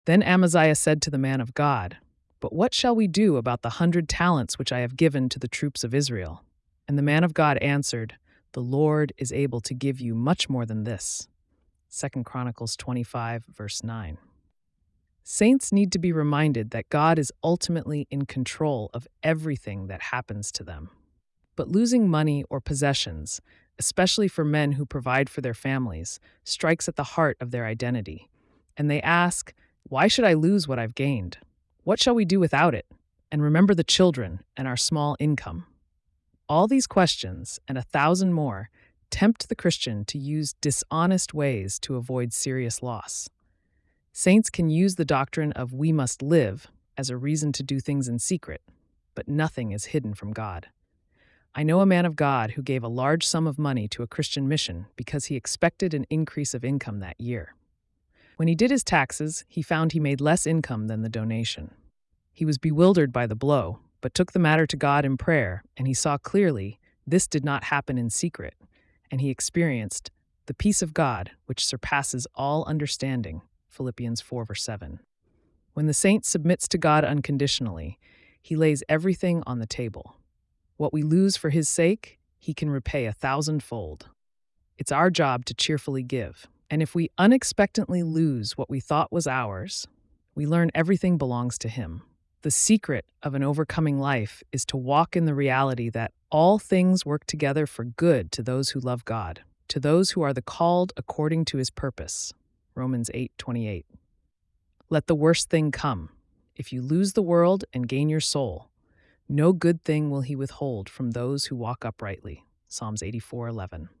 Then Amaziah said to the man of God, "But what shall we do about the 100 talents which I have given to the troops of Israel?" And the man of God answered, "The Lord is able to give you much more than this." 2 Chronicles 25, verse 9. Saints need to be reminded that God is ultimately in control of everything that happens to them. But losing money or possessions, especially for men who provide for their families, strikes at the heart of their identity. And they ask, "Why should I lose what I've gained? What shall we do without it? And remember the children and our small income." All these questions, and 1,000 more, tempt the Christian to use dishonest ways to avoid serious loss. Saints can use the doctrine of "we must live" as a reason to do things in secret, but nothing is hidden from God. I know a man of God who gave a large sum of money to a Christian mission because he expected an increase of income that year. When he did his taxes, he found he made less income than the donation. He was bewildered by the blow, but took the matter to God in prayer, and he saw clearly this did not happen in secret, and he experienced the peace of God, which surpasses all understanding. Philippians 4, verse 7. When the saint submits to God unconditionally, he lays everything on the table. What we lose for his sake, he can repay 1,000-fold. It's our job to cheerfully give. And if we unexpectedly lose what we thought was ours, we learn everything belongs to him. The secret of an overcoming life is to walk in the reality that all things work together for good to those who love God, to those who are the called according to his purpose. Romans 8:28. Let the worst thing come. If you lose the world and gain your soul, no good thing will he withhold from those who walk uprightly. Psalms 84:11.